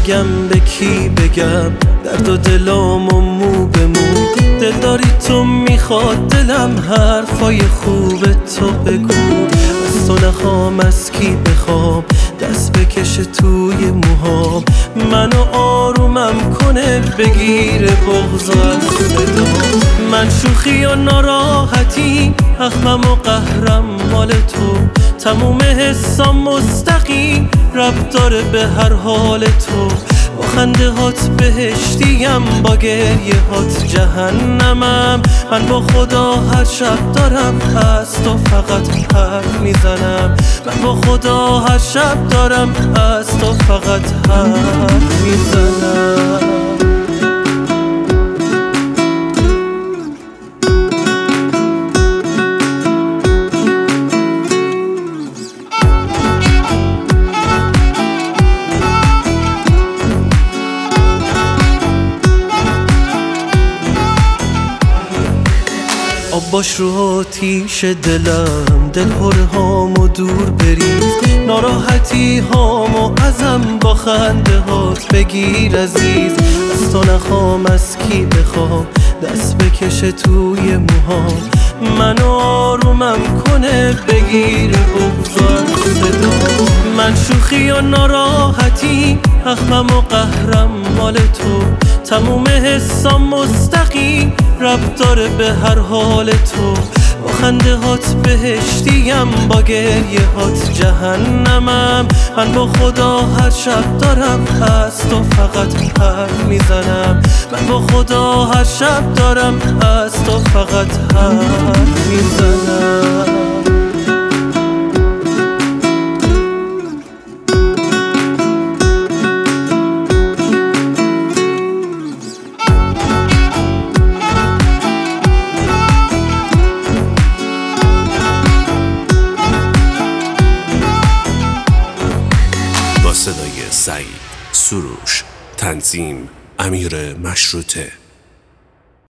نگم به کی بگم، درد و دلام و مو به مو. دل داری تو میخواد دلم حرفای خوب تو بگو. از تو نخوام از کی بخوام، دست بکشه توی موهام. منو آرومم کنه بگیره بغض و از صدا. من شوخی و ناراحتی، اخمم و قهرم مال تو. تموم حسام مستقیم ربط داره به هر حال تو. با خنده هات بهشتیم، با گریه هات جهنمم. من با خدا هر شب دارم از تو فقط حرف میزنم. من با خدا هر شب دارم از تو فقط حرف میزنم. آب باش رو آتیش دلم، دل هره هامو دور بریز. ناراحتی هامو ازم با خنده هات بگیر عزیز. از تو نخوام از کی بخوام، دست بکشه توی موهام. منو آرومم کنه بگیر بغض و صدا. من شوخی و ناراحتی، اخمم و قهرم مال تو. تموم حسام مستقیم ربط داره به هر حال تو. با خنده هات بهشتیم، با گریه هات جهنمم. من با خدا هر شب دارم از تو فقط حرف میزنم. من با خدا هر شب دارم از تو فقط حرف میزنم. صدای سعید سروش، تنظیم امیر مشروطه.